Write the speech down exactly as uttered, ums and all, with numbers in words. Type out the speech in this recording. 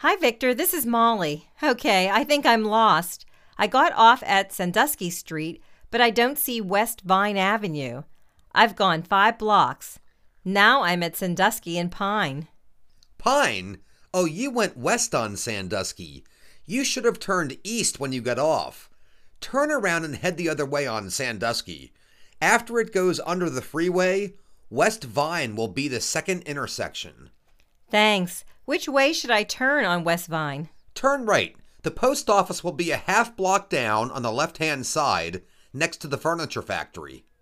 Hi, Victor. This is Molly. Okay, I think I'm lost. I got off at Sandusky Street, but I don't see West Vine Avenue. I've gone five blocks. Now I'm at Sandusky and Pine. Pine? Oh, you went west on Sandusky. You should have turned east when you got off. Turn around and head the other way on Sandusky. After it goes under the freeway, West Vine will be the second intersection. Thanks. Which way should I turn on West Vine? Turn right. The post office will be a half block down on the left-hand side, next to the furniture factory.